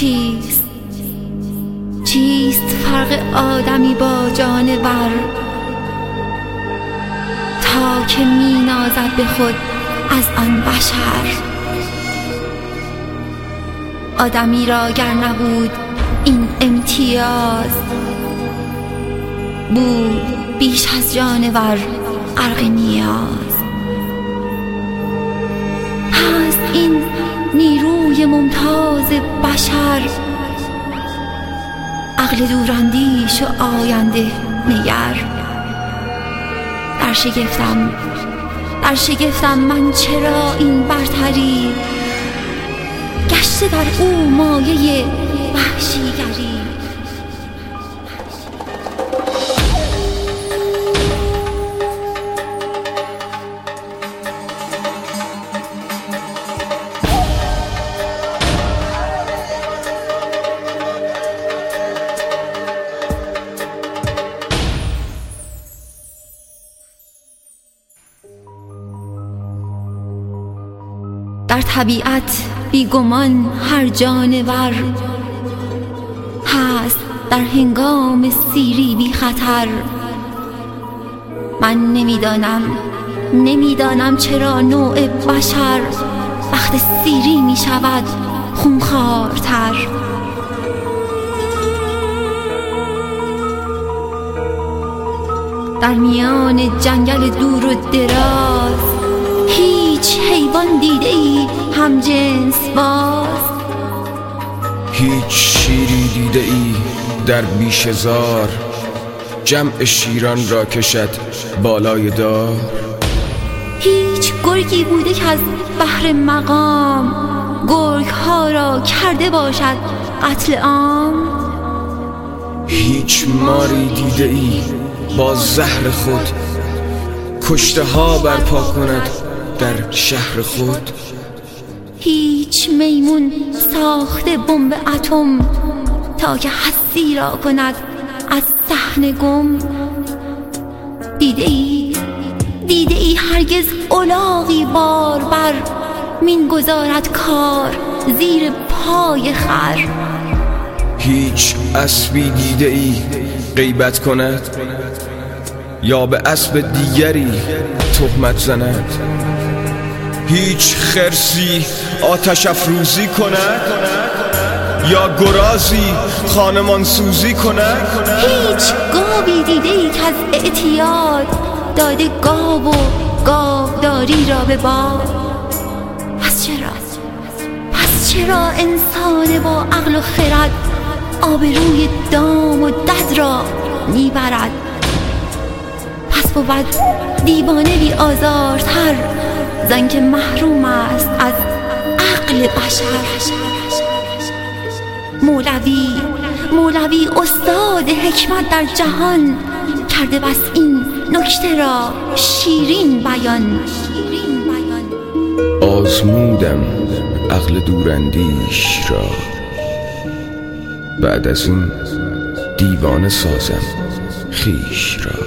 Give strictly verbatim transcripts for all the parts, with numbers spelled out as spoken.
چیست چیست فرق آدمی با جانور تا که می نازد به خود از آن بشر؟ آدمی را گر نبود این امتیاز، بود بیش از جانور غرق نیاز. هست این نیروی ممتاز بشر، عقل دوراندیش و آینده نگر. در شگفتم در شگفتم من چرا این برتری، گشته در او مایه وحشیگری. در طبیعت بیگمان هر جانور هست در هنگام سیری بی خطر. من نمیدانم نمیدانم چرا نوع بشر وقت سیری می شود خونخوارتر. در میان جنگل دور و دراز هیچ حیوان دیده ای هم جنس باز؟ هیچ شیری دیده ای در بیشه‌زار جمع شیران را کشد بالای دار؟ هیچ گرگی بوده که از بحر مقام گرگ ها را کرده باشد قتل عام؟ هیچ ماری دیده ای با زهر خود کشته ها برپا کند در شهر خود؟ هیچ میمون ساخته بمب اتم تا که هستی را کند از صحن گم؟ دیده ای دیده ای هرگز الاغی بار بر مین گذارد کار زیر پای خر؟ هیچ اسبی دیده ای غیبت کند یا به اسب دیگری تهمت زند؟ هیچ خرسی آتش افروزی کند یا گرازی خانمان سوزی کند؟ هیچ گاوی دیده ای که از اعتیاد داده گاو و گاوداری را به باد؟ پس چرا پس چرا انسان با عقل و خرد آبروی دام و دد را میبرد؟ پس بود دیوانه بی آزارتر زن که محروم است از عقل بشر. مولوی مولوی استاد حکمت در جهان کرده بس این نکته را شیرین بیان. آزمودم عقل دوراندیش را، بعد از این دیوانه سازم خویش را.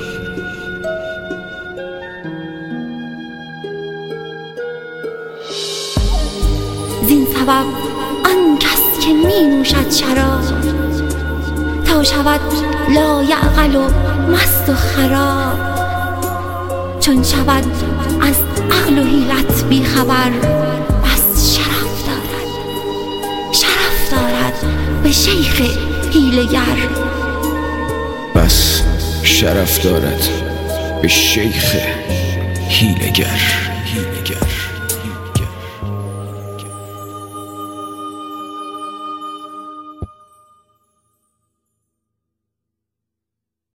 زین سبب آن کس که می نوشد شراب تا شود لایعقل و مست و خراب، چون شود از عقل و حیلت بی خبر بس شرف دارد شرف دارد به شیخ حیله‌گر. بس شرف دارد به شیخ حیله‌گر.